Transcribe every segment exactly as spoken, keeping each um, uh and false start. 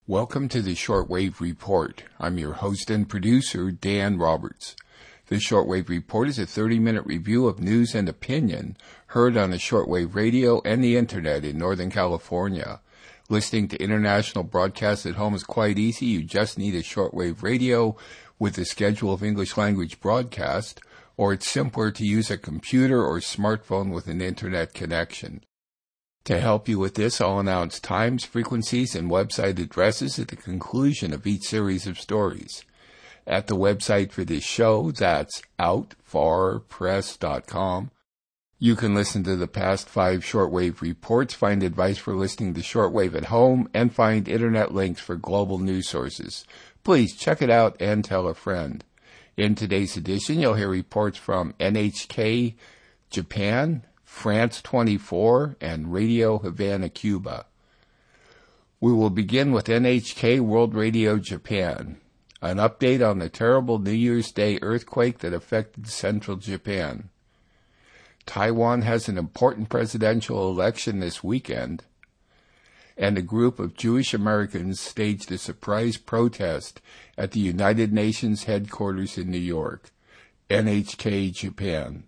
Welcome to the Shortwave Report. I'm your host and producer, Dan Roberts. The Shortwave Report is a thirty-minute review of news and opinion heard on the shortwave radio and the internet in Northern California. Listening to international broadcasts at home is quite easy. You just need a shortwave radio with a schedule of English language broadcast, or it's simpler to use a computer or smartphone with an internet connection. To help you with this, I'll announce times, frequencies, and website addresses at the conclusion of each series of stories. At the website for this show, that's out far press dot com, you can listen to the past five shortwave reports, find advice for listening to shortwave at home, and find internet links for global news sources. Please check it out and tell a friend. In today's edition, you'll hear reports from N H K Japan, France twenty-four, and Radio Havana, Cuba. We will begin with N H K World Radio Japan, an update on the terrible New Year's Day earthquake that affected central Japan. Taiwan has an important presidential election this weekend, and a group of Jewish Americans staged a surprise protest at the United Nations headquarters in New York. N H K Japan.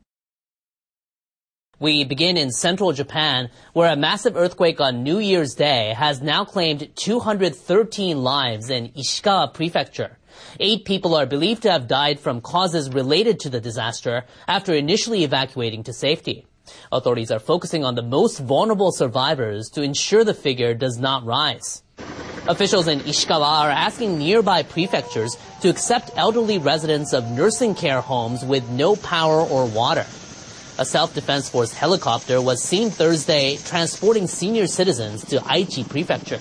We begin in central Japan, where a massive earthquake on New Year's Day has now claimed two hundred thirteen lives in Ishikawa Prefecture. Eight people are believed to have died from causes related to the disaster after initially evacuating to safety. Authorities are focusing on the most vulnerable survivors to ensure the figure does not rise. Officials in Ishikawa are asking nearby prefectures to accept elderly residents of nursing care homes with no power or water. A self-defense force helicopter was seen Thursday transporting senior citizens to Aichi Prefecture.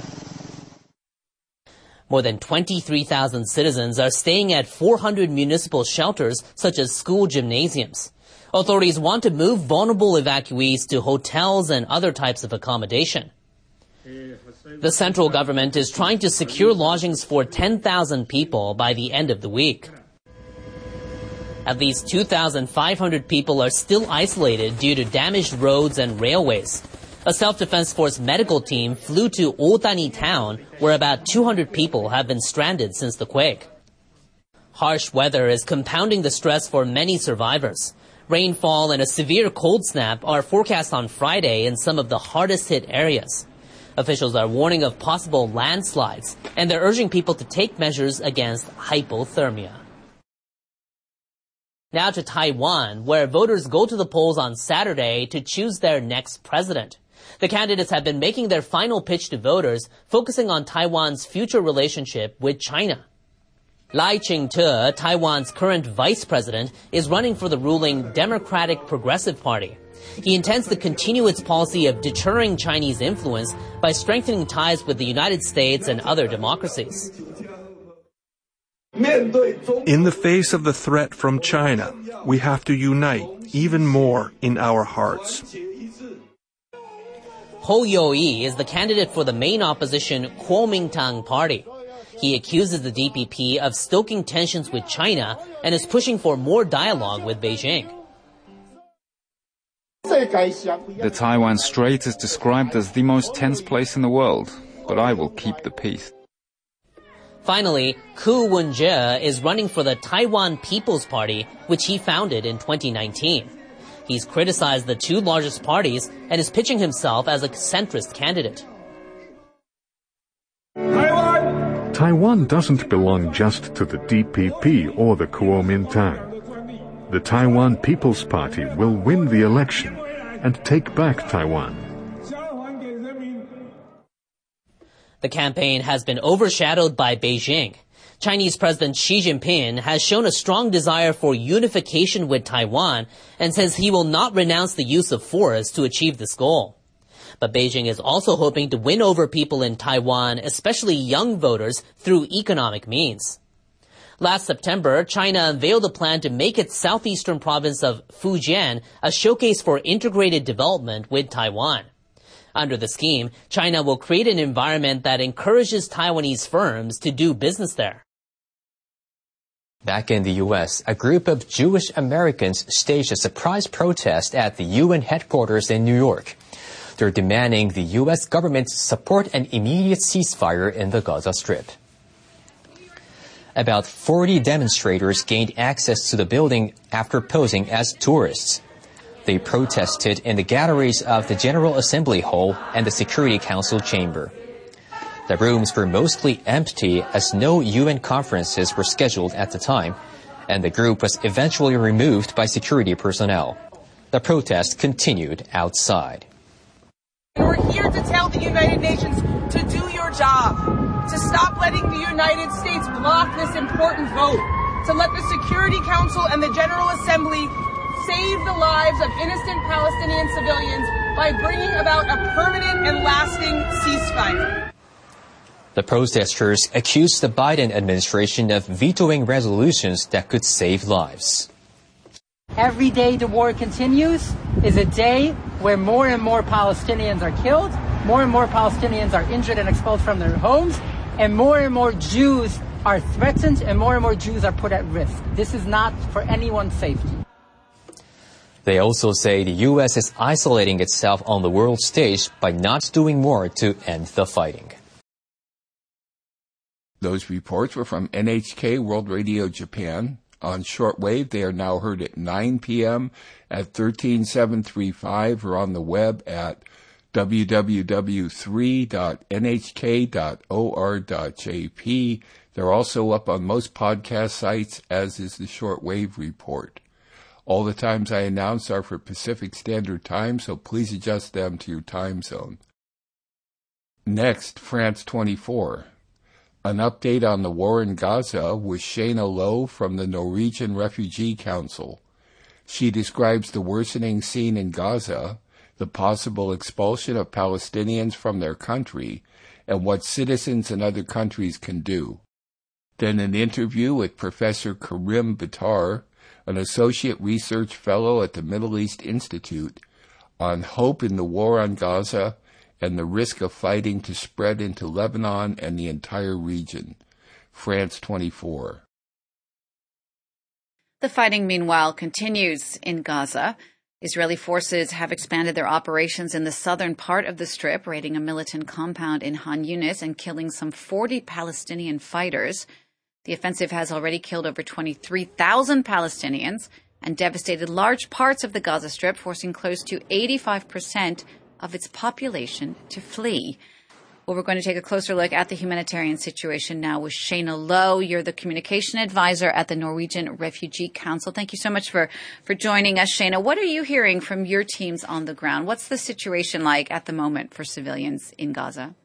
More than twenty-three thousand citizens are staying at four hundred municipal shelters, such as school gymnasiums. Authorities want to move vulnerable evacuees to hotels and other types of accommodation. The central government is trying to secure lodgings for ten thousand people by the end of the week. At least two thousand five hundred people are still isolated due to damaged roads and railways. A self-defense force medical team flew to Otani town, where about two hundred people have been stranded since the quake. Harsh weather is compounding the stress for many survivors. Rainfall and a severe cold snap are forecast on Friday in some of the hardest-hit areas. Officials are warning of possible landslides, and they're urging people to take measures against hypothermia. Now to Taiwan, where voters go to the polls on Saturday to choose their next president. The candidates have been making their final pitch to voters, focusing on Taiwan's future relationship with China. Lai Ching-te, Taiwan's current vice president, is running for the ruling Democratic Progressive Party. He intends to continue its policy of deterring Chinese influence by strengthening ties with the United States and other democracies. In the face of the threat from China, we have to unite even more in our hearts. Ho Yo-i is the candidate for the main opposition Kuomintang Party. He accuses the D P P of stoking tensions with China and is pushing for more dialogue with Beijing. The Taiwan Strait is described as the most tense place in the world, but I will keep the peace. Finally, Koo Woon-je is running for the Taiwan People's Party, which he founded in twenty nineteen. He's criticized the two largest parties and is pitching himself as a centrist candidate. Taiwan! Taiwan doesn't belong just to the D P P or the Kuomintang. The Taiwan People's Party will win the election and take back Taiwan. The campaign has been overshadowed by Beijing. Chinese President Xi Jinping has shown a strong desire for unification with Taiwan and says he will not renounce the use of force to achieve this goal. But Beijing is also hoping to win over people in Taiwan, especially young voters, through economic means. Last September, China unveiled a plan to make its southeastern province of Fujian a showcase for integrated development with Taiwan. Under the scheme, China will create an environment that encourages Taiwanese firms to do business there. Back in the U S, a group of Jewish Americans staged a surprise protest at the U N headquarters in New York. They're demanding the U S government support an immediate ceasefire in the Gaza Strip. About forty demonstrators gained access to the building after posing as tourists. They protested in the galleries of the General Assembly Hall and the Security Council chamber. The rooms were mostly empty as no U N conferences were scheduled at the time, and the group was eventually removed by security personnel. The protest continued outside. We're here to tell the United Nations to do your job, to stop letting the United States block this important vote, to let the Security Council and the General Assembly save the lives of innocent Palestinian civilians by bringing about a permanent and lasting ceasefire. The protesters accused the Biden administration of vetoing resolutions that could save lives. Every day the war continues is a day where more and more Palestinians are killed, more and more Palestinians are injured and expelled from their homes, and more and more Jews are threatened and more and more Jews are put at risk. This is not for anyone's safety. They also say the U S is isolating itself on the world stage by not doing more to end the fighting. Those reports were from N H K World Radio Japan. On shortwave, they are now heard at nine p.m. at thirteen seven thirty-five or on the web at w w w dot three dot n h k dot o r dot j p. They're also up on most podcast sites, as is the shortwave report. All the times I announce are for Pacific Standard Time, so please adjust them to your time zone. Next, France twenty-four. An update on the war in Gaza with Shayna Lowe from the Norwegian Refugee Council. She describes the worsening scene in Gaza, the possible expulsion of Palestinians from their country, and what citizens in other countries can do. Then an interview with Professor Karim Bitar, an associate research fellow at the Middle East Institute, on hope in the war on Gaza and the risk of fighting to spread into Lebanon and the entire region. France twenty-four. The fighting, meanwhile, continues in Gaza. Israeli forces have expanded their operations in the southern part of the Strip, raiding a militant compound in Han Yunis and killing some forty Palestinian fighters. The offensive has already killed over twenty-three thousand Palestinians and devastated large parts of the Gaza Strip, forcing close to eighty-five percent of its population to flee. Well, we're going to take a closer look at the humanitarian situation now with Shayna Lowe. You're the communication advisor at the Norwegian Refugee Council. Thank you so much for, for joining us, Shayna. What are you hearing from your teams on the ground? What's the situation like at the moment for civilians in Gaza?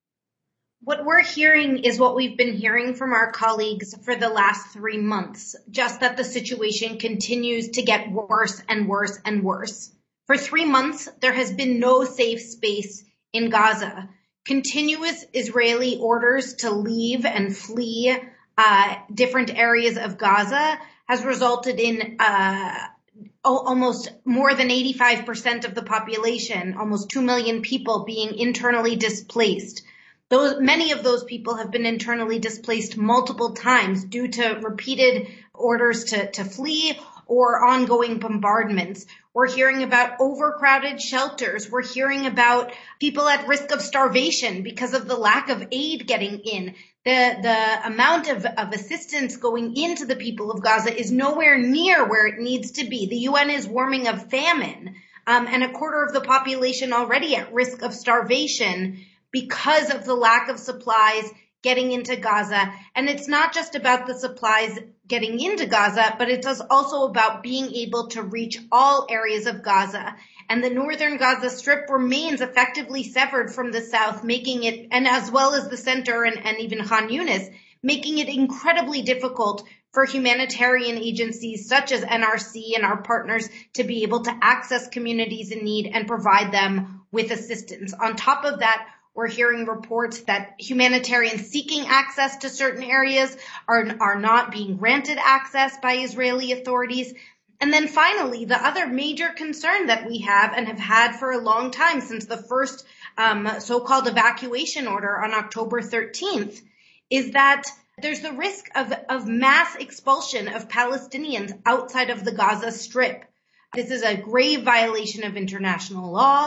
What we're hearing is what we've been hearing from our colleagues for the last three months, just that the situation continues to get worse and worse and worse. For three months, there has been no safe space in Gaza. Continuous Israeli orders to leave and flee uh, different areas of Gaza has resulted in uh, almost more than eighty-five percent of the population, almost two million people, being internally displaced. Those, many of those people have been internally displaced multiple times due to repeated orders to, to flee or ongoing bombardments. We're hearing about overcrowded shelters. We're hearing about people at risk of starvation because of the lack of aid getting in. The, the amount of, of assistance going into the people of Gaza is nowhere near where it needs to be. The U N is warning of famine, um, and a quarter of the population already at risk of starvation because of the lack of supplies getting into Gaza. And it's not just about the supplies getting into Gaza, but it's also about being able to reach all areas of Gaza. And the northern Gaza Strip remains effectively severed from the south, making it, and as well as the center and, and even Han Yunis, making it incredibly difficult for humanitarian agencies such as N R C and our partners to be able to access communities in need and provide them with assistance. On top of that, we're hearing reports that humanitarians seeking access to certain areas are, are not being granted access by Israeli authorities. And then finally, the other major concern that we have and have had for a long time since the first um, so-called evacuation order on October thirteenth is that there's the risk of, of mass expulsion of Palestinians outside of the Gaza Strip. This is a grave violation of international law.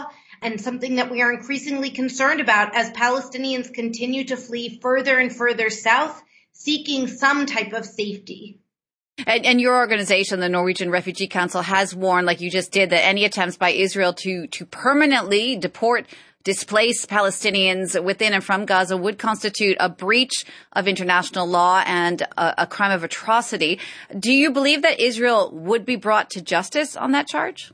and something that we are increasingly concerned about as Palestinians continue to flee further and further south, seeking some type of safety. And, and your organization, the Norwegian Refugee Council, has warned, like you just did, that any attempts by Israel to, to permanently deport displaced Palestinians within and from Gaza would constitute a breach of international law and a, a crime of atrocity. Do you believe that Israel would be brought to justice on that charge?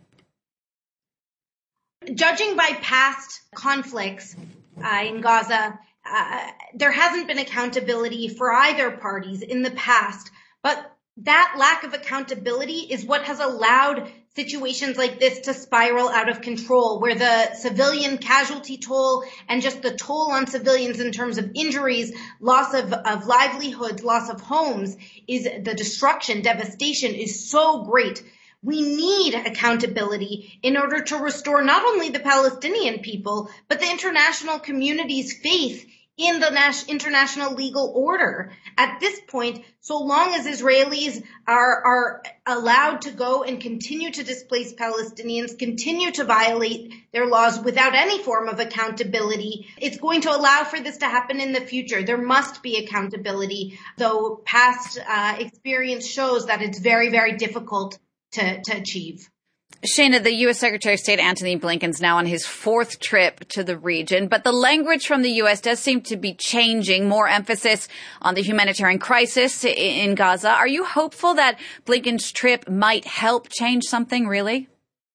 Judging by past conflicts uh, in Gaza, uh, there hasn't been accountability for either parties in the past, but that lack of accountability is what has allowed situations like this to spiral out of control, where the civilian casualty toll and just the toll on civilians in terms of injuries, loss of, of livelihoods, loss of homes, is the destruction, devastation is so great. We need accountability in order to restore not only the Palestinian people, but the international community's faith in the nas- international legal order. At this point, so long as Israelis are, are allowed to go and continue to displace Palestinians, continue to violate their laws without any form of accountability, it's going to allow for this to happen in the future. There must be accountability, though past uh, experience shows that it's very, very difficult to, to achieve. Shana, the U S Secretary of State Antony Blinken's now on his fourth trip to the region, but the language from the U S does seem to be changing, more emphasis on the humanitarian crisis in Gaza. Are you hopeful that Blinken's trip might help change something, really?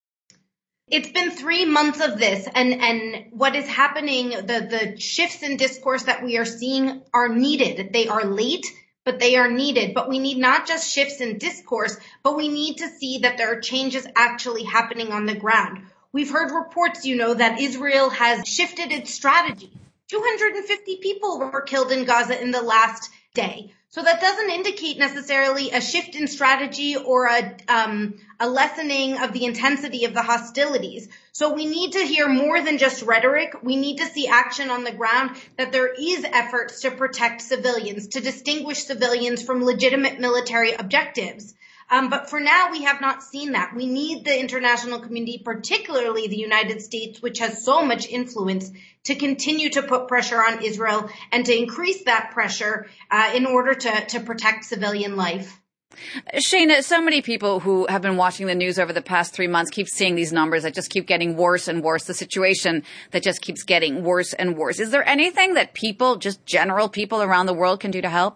It's been three months of this, and, and what is happening, the, the shifts in discourse that we are seeing are needed. They are late, but they are needed. But we need not just shifts in discourse, but we need to see that there are changes actually happening on the ground. We've heard reports, you know, that Israel has shifted its strategy. two hundred fifty people were killed in Gaza in the last day. So that doesn't indicate necessarily a shift in strategy or a, um, a lessening of the intensity of the hostilities. So we need to hear more than just rhetoric. We need to see action on the ground, that there is efforts to protect civilians, to distinguish civilians from legitimate military objectives. Um, but for now, we have not seen that. We need the international community, particularly the United States, which has so much influence, to continue to put pressure on Israel and to increase that pressure uh, in order to, to protect civilian life. Shana, so many people who have been watching the news over the past three months keep seeing these numbers that just keep getting worse and worse, the situation that just keeps getting worse and worse. Is there anything that people, just general people around the world, can do to help?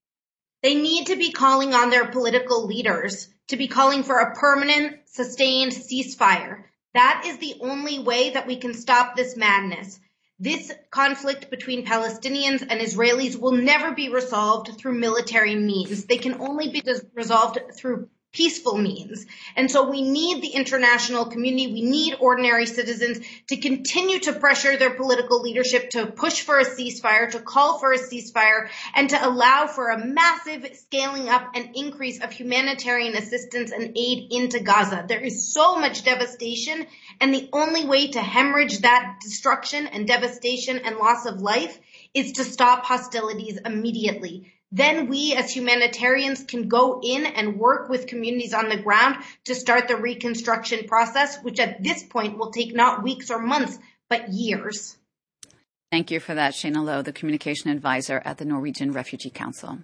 They need to be calling on their political leaders to be calling for a permanent, sustained ceasefire. That is the only way that we can stop this madness. This conflict between Palestinians and Israelis will never be resolved through military means. They can only be resolved through peaceful means. And so we need the international community, we need ordinary citizens to continue to pressure their political leadership to push for a ceasefire, to call for a ceasefire, and to allow for a massive scaling up and increase of humanitarian assistance and aid into Gaza. There is so much devastation, and the only way to hemorrhage that destruction and devastation and loss of life is to stop hostilities immediately. Then we as humanitarians can go in and work with communities on the ground to start the reconstruction process, which at this point will take not weeks or months, but years. Thank you for that, Shana Lowe, the communication advisor at the Norwegian Refugee Council.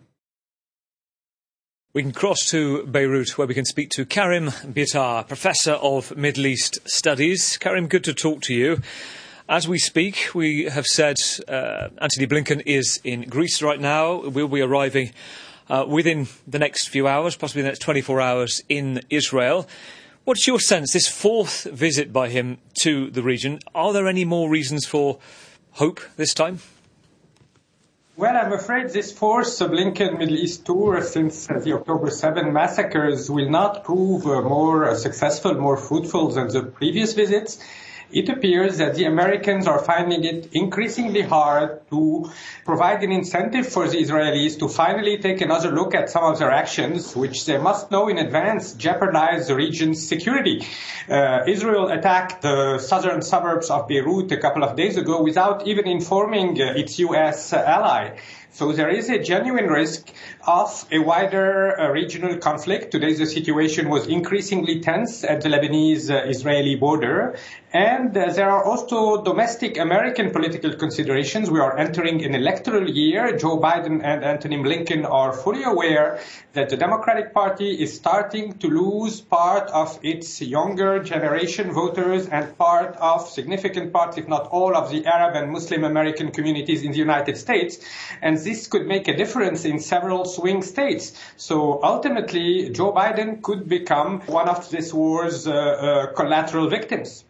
We can cross to Beirut, where we can speak to Karim Bitar, Professor of Middle East Studies. Karim, good to talk to you. As we speak, we have said uh, Antony Blinken is in Greece right now. Will be arriving uh, within the next few hours, possibly the next twenty-four hours in Israel. What's your sense, this fourth visit by him to the region? Are there any more reasons for hope this time? Well, I'm afraid this fourth Blinken Middle East tour since uh, the October seventh massacres will not prove uh, more uh, successful, more fruitful than the previous visits. It appears that the Americans are finding it increasingly hard to provide an incentive for the Israelis to finally take another look at some of their actions, which they must know in advance jeopardize the region's security. Uh, Israel attacked the southern suburbs of Beirut a couple of days ago without even informing uh, its U S ally. So there is a genuine risk of a wider uh, regional conflict. Today the situation was increasingly tense at the Lebanese-Israeli uh, border. And uh, there are also domestic American political considerations. We are entering an electoral year. Joe Biden and Antony Blinken are fully aware that the Democratic Party is starting to lose part of its younger generation voters and part of significant parts, if not all, of the Arab and Muslim American communities in the United States. And this could make a difference in several swing states. So ultimately, Joe Biden could become one of this war's uh, uh, collateral victims.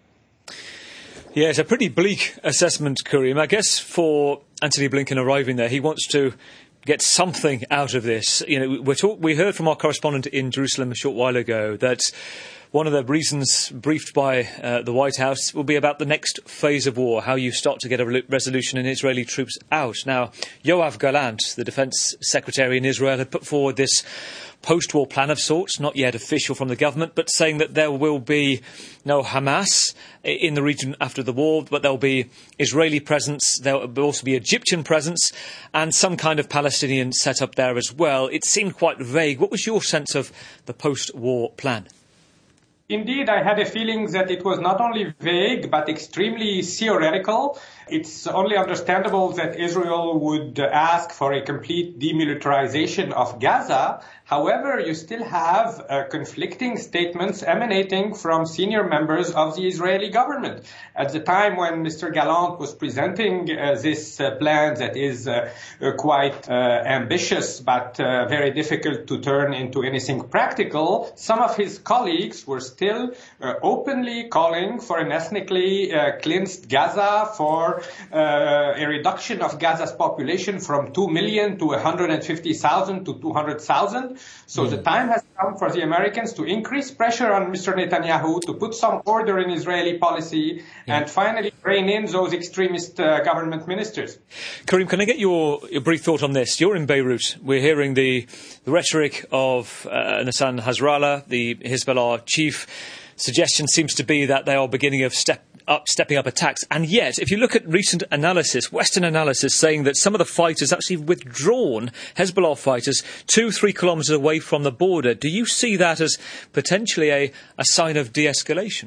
Yeah, it's a pretty bleak assessment, Karim. I guess for Antony Blinken arriving there, he wants to get something out of this. You know, we're talk- we heard from our correspondent in Jerusalem a short while ago that one of the reasons briefed by uh, the White House will be about the next phase of war, how you start to get a re- resolution in Israeli troops out. Now, Yoav Gallant, the defence secretary in Israel, had put forward this post-war plan of sorts, not yet official from the government, but saying that there will be no Hamas in the region after the war, but there will be Israeli presence, there will also be Egyptian presence, and some kind of Palestinian setup there as well. It seemed quite vague. What was your sense of the post-war plan? Indeed, I had a feeling that it was not only vague, but extremely theoretical. It's only understandable that Israel would ask for a complete demilitarization of Gaza. However, you still have uh, conflicting statements emanating from senior members of the Israeli government. At the time when Mister Gallant was presenting uh, this uh, plan that is uh, uh, quite uh, ambitious but uh, very difficult to turn into anything practical, some of his colleagues were still uh, openly calling for an ethnically uh, cleansed Gaza, for uh, a reduction of Gaza's population from two million to one hundred fifty thousand to two hundred thousand. So mm. the time has come for the Americans to increase pressure on Mister Netanyahu to put some order in Israeli policy yeah. and finally rein in those extremist uh, government ministers. Karim, can I get your, your brief thought on this? You're in Beirut. We're hearing the, the rhetoric of uh, Nasser Nasrallah, the Hezbollah chief. Suggestion seems to be that they are beginning of step up, stepping up attacks. And yet, if you look at recent analysis, Western analysis, saying that some of the fighters actually withdrawn, Hezbollah fighters, two, three kilometres away from the border. Do you see that as potentially a, a sign of de-escalation?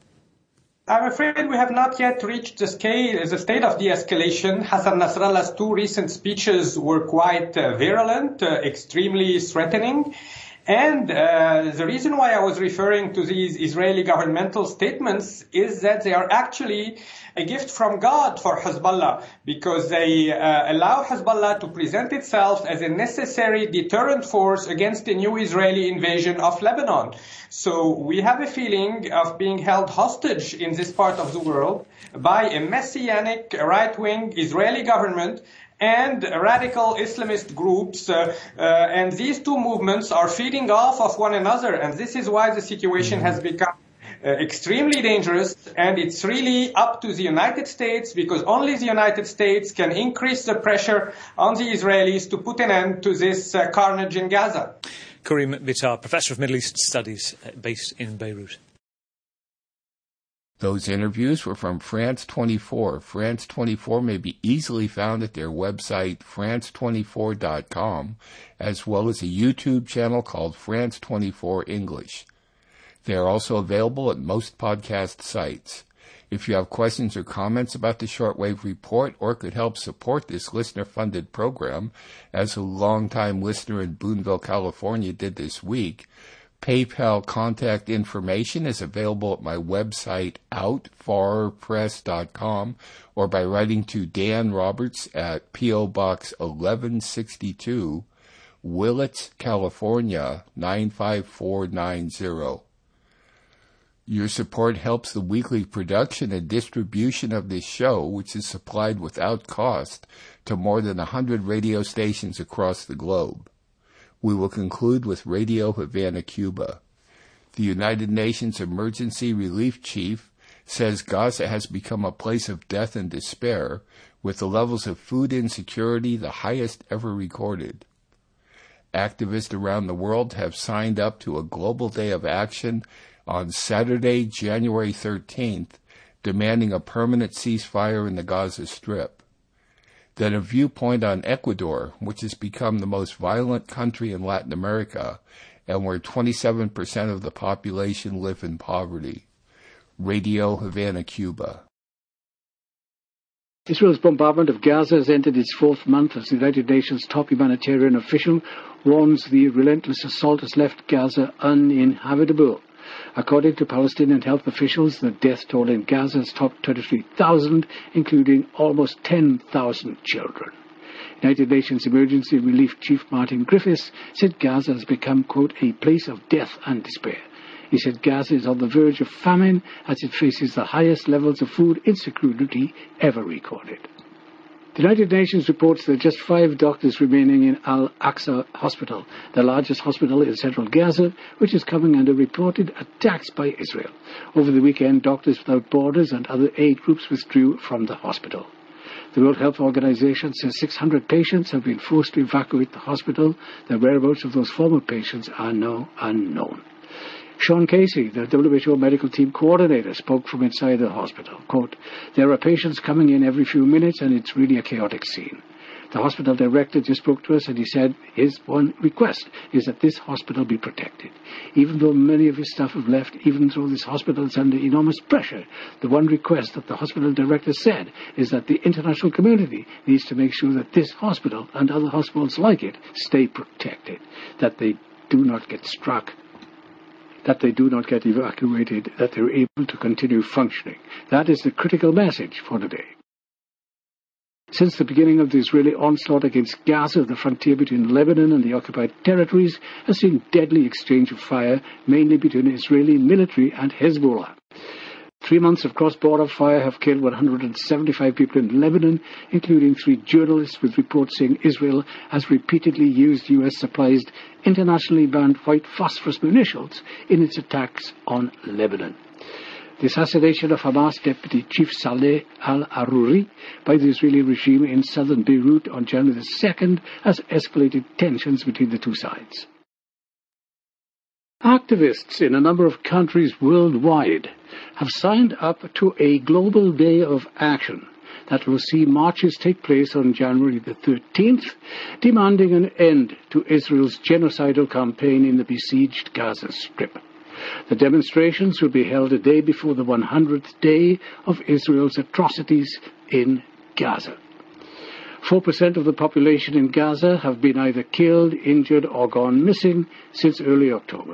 I'm afraid we have not yet reached the scale, the state of de-escalation. Hassan Nasrallah's two recent speeches were quite uh, virulent, uh, extremely threatening. And uh, the reason why I was referring to these Israeli governmental statements is that they are actually a gift from God for Hezbollah, because they uh, allow Hezbollah to present itself as a necessary deterrent force against a new Israeli invasion of Lebanon. So we have a feeling of being held hostage in this part of the world by a messianic right-wing Israeli government and radical Islamist groups, uh, uh, and these two movements are feeding off of one another, and this is why the situation has become uh, extremely dangerous, and it's really up to the United States, because only the United States can increase the pressure on the Israelis to put an end to this uh, carnage in Gaza. Karim Bitar, Professor of Middle East Studies, uh, based in Beirut. Those interviews were from France twenty-four. France twenty-four may be easily found at their website, France twenty-four dot com, as well as a YouTube channel called France twenty-four English. They are also available at most podcast sites. If you have questions or comments about the Shortwave Report or could help support this listener-funded program, as a longtime listener in Boonville, California did this week, PayPal contact information is available at my website, out far press dot com, or by writing to Dan Roberts at P O Box eleven sixty-two, Willits, California, nine five four nine zero. Your support helps the weekly production and distribution of this show, which is supplied without cost to more than one hundred radio stations across the globe. We will conclude with Radio Havana, Cuba. The United Nations Emergency Relief Chief says Gaza has become a place of death and despair, with the levels of food insecurity the highest ever recorded. Activists around the world have signed up to a global day of action on Saturday, January thirteenth, demanding a permanent ceasefire in the Gaza Strip. Then a viewpoint on Ecuador, which has become the most violent country in Latin America, and where twenty-seven percent of the population live in poverty. Radio Havana, Cuba. Israel's bombardment of Gaza has entered its fourth month as the United Nations top humanitarian official warns the relentless assault has left Gaza uninhabitable. According to Palestinian health officials, the death toll in Gaza has topped twenty-three thousand, including almost ten thousand children. United Nations Emergency Relief Chief Martin Griffiths said Gaza has become, quote, a place of death and despair. He said Gaza is on the verge of famine as it faces the highest levels of food insecurity ever recorded. The United Nations reports there are just five doctors remaining in Al-Aqsa Hospital, the largest hospital in central Gaza, which is coming under reported attacks by Israel. Over the weekend, Doctors Without Borders and other aid groups withdrew from the hospital. The World Health Organization says six hundred patients have been forced to evacuate the hospital. The whereabouts of those former patients are now unknown. Sean Casey, the W H O medical team coordinator, spoke from inside the hospital. Quote, there are patients coming in every few minutes and it's really a chaotic scene. The hospital director just spoke to us and he said his one request is that this hospital be protected. Even though many of his staff have left, even though this hospital is under enormous pressure, the one request that the hospital director said is that the international community needs to make sure that this hospital and other hospitals like it stay protected, that they do not get struck, that they do not get evacuated, that they're able to continue functioning. That is the critical message for today. Since the beginning of the Israeli onslaught against Gaza, the frontier between Lebanon and the occupied territories has seen deadly exchange of fire, mainly between Israeli military and Hezbollah. Three months of cross-border fire have killed one hundred seventy-five people in Lebanon, including three journalists, with reports saying Israel has repeatedly used U S-supplied, internationally banned white phosphorus munitions in its attacks on Lebanon. The assassination of Hamas Deputy Chief Saleh al-Aruri by the Israeli regime in southern Beirut on January the second has escalated tensions between the two sides. Activists in a number of countries worldwide have signed up to a global day of action that will see marches take place on January the thirteenth, demanding an end to Israel's genocidal campaign in the besieged Gaza Strip. The demonstrations will be held a day before the one hundredth day of Israel's atrocities in Gaza. Four percent of the population in Gaza have been either killed, injured, or gone missing since early October.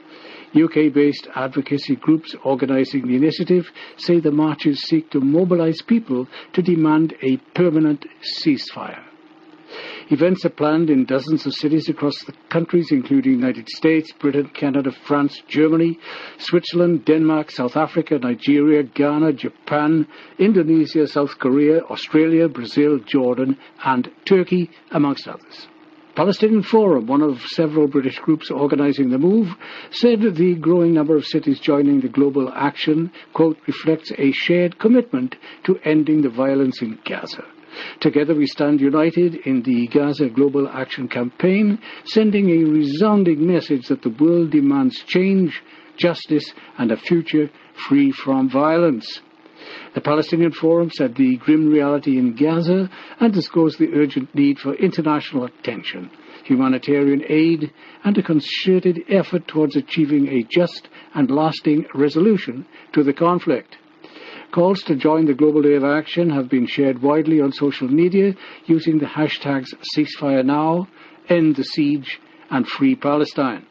U K-based advocacy groups organizing the initiative say the marches seek to mobilize people to demand a permanent ceasefire. Events are planned in dozens of cities across the countries, including the United States, Britain, Canada, France, Germany, Switzerland, Denmark, South Africa, Nigeria, Ghana, Japan, Indonesia, South Korea, Australia, Brazil, Jordan, and Turkey, amongst others. Palestinian Forum, one of several British groups organizing the move, said the growing number of cities joining the global action, quote, reflects a shared commitment to ending the violence in Gaza. Together we stand united in the Gaza Global Action Campaign, sending a resounding message that the world demands change, justice, and a future free from violence. The Palestinian Forum said the grim reality in Gaza underscores the urgent need for international attention, humanitarian aid, and a concerted effort towards achieving a just and lasting resolution to the conflict. Calls to join the Global Day of Action have been shared widely on social media using the hashtags Ceasefire Now, End the Siege, and Free Palestine.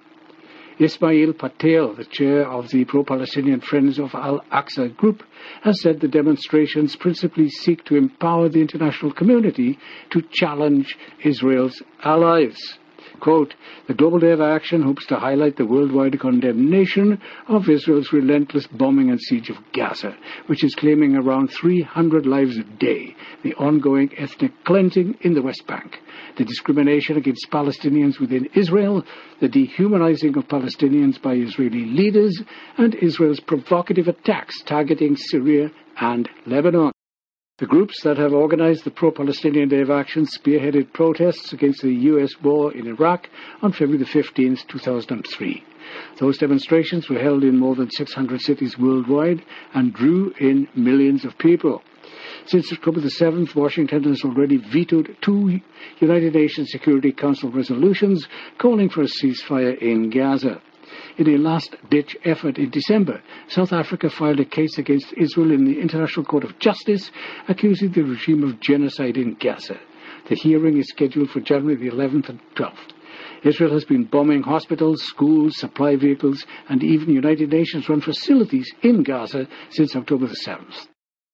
Ismail Patel, the chair of the pro-Palestinian Friends of Al-Aqsa group, has said the demonstrations principally seek to empower the international community to challenge Israel's allies. Quote, the Global Day of Action hopes to highlight the worldwide condemnation of Israel's relentless bombing and siege of Gaza, which is claiming around three hundred lives a day, the ongoing ethnic cleansing in the West Bank, the discrimination against Palestinians within Israel, the dehumanizing of Palestinians by Israeli leaders, and Israel's provocative attacks targeting Syria and Lebanon. The groups that have organized the pro-Palestinian Day of Action spearheaded protests against the U S war in Iraq on February the fifteenth, two thousand three. Those demonstrations were held in more than six hundred cities worldwide and drew in millions of people. Since October the seventh, Washington has already vetoed two United Nations Security Council resolutions calling for a ceasefire in Gaza. In a last-ditch effort in December, South Africa filed a case against Israel in the International Court of Justice, accusing the regime of genocide in Gaza. The hearing is scheduled for January the eleventh and twelfth. Israel has been bombing hospitals, schools, supply vehicles, and even United Nations-run facilities in Gaza since October the seventh.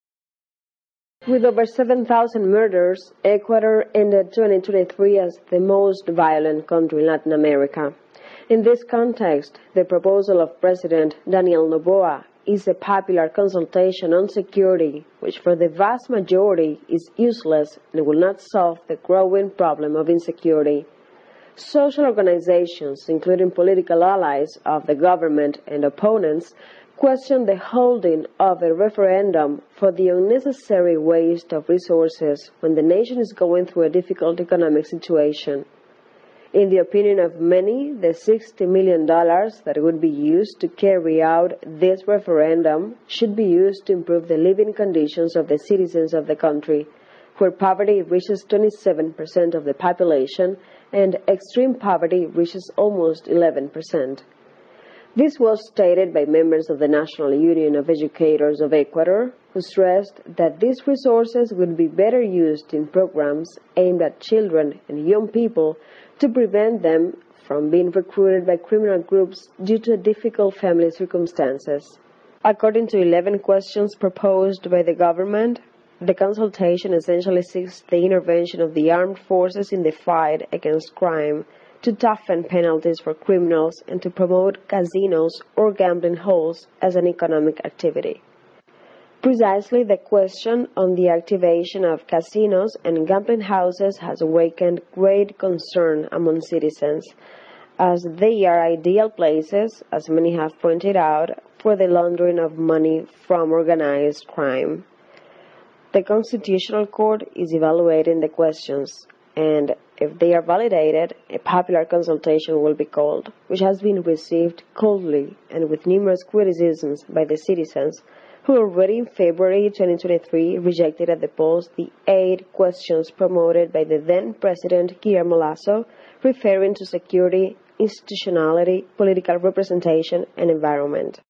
With over seven thousand murders, Ecuador ended twenty twenty-three as the most violent country in Latin America. In this context, the proposal of President Daniel Noboa is a popular consultation on security, which for the vast majority is useless and will not solve the growing problem of insecurity. Social organizations, including political allies of the government and opponents, question the holding of a referendum for the unnecessary waste of resources when the nation is going through a difficult economic situation. In the opinion of many, the sixty million dollars that would be used to carry out this referendum should be used to improve the living conditions of the citizens of the country, where poverty reaches twenty-seven percent of the population and extreme poverty reaches almost eleven percent. This was stated by members of the National Union of Educators of Ecuador, who stressed that these resources would be better used in programs aimed at children and young people to prevent them from being recruited by criminal groups due to difficult family circumstances. According to eleven questions proposed by the government, the consultation essentially seeks the intervention of the armed forces in the fight against crime, to toughen penalties for criminals, and to promote casinos or gambling halls as an economic activity. Precisely the question on the activation of casinos and gambling houses has awakened great concern among citizens, as they are ideal places, as many have pointed out, for the laundering of money from organized crime. The Constitutional Court is evaluating the questions, and if they are validated, a popular consultation will be called, which has been received coldly and with numerous criticisms by the citizens, who already in February twenty twenty-three rejected at the polls the eight questions promoted by the then-President Guillermo Lasso, referring to security, institutionality, political representation, and environment.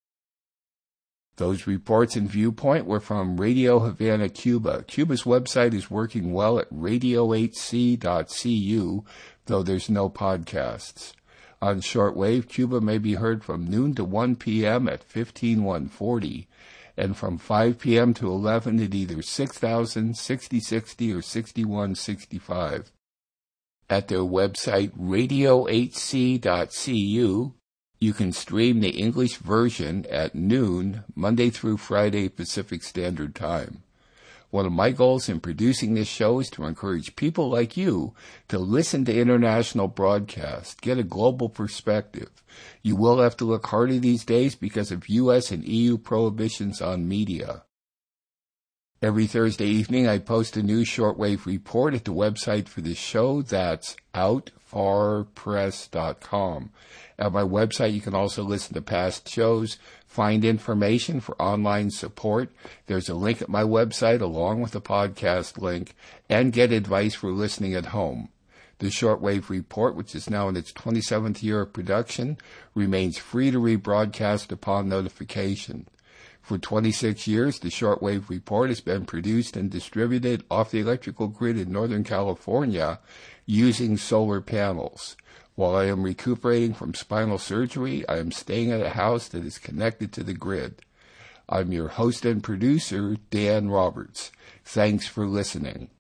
Those reports and viewpoint were from Radio Havana, Cuba. Cuba's website is working well at radio eight c dot c u, though there's no podcasts. On shortwave, Cuba may be heard from noon to one p.m. at fifteen one forty, and from five p.m. to eleven at either six thousand, sixty sixty, or sixty-one sixty-five. At their website, radio eight c dot c u, you can stream the English version at noon, Monday through Friday Pacific Standard Time. One of my goals in producing this show is to encourage people like you to listen to international broadcasts, get a global perspective. You will have to look harder these days because of U S and E U prohibitions on media. Every Thursday evening, I post a new shortwave report at the website for this show. That's out far press dot com. At my website, you can also listen to past shows, find information for online support. There's a link at my website along with a podcast link, and get advice for listening at home. The Shortwave Report, which is now in its twenty-seventh year of production, remains free to rebroadcast upon notification. For twenty-six years, the Shortwave Report has been produced and distributed off the electrical grid in Northern California using solar panels. While I am recuperating from spinal surgery, I am staying at a house that is connected to the grid. I'm your host and producer, Dan Roberts. Thanks for listening.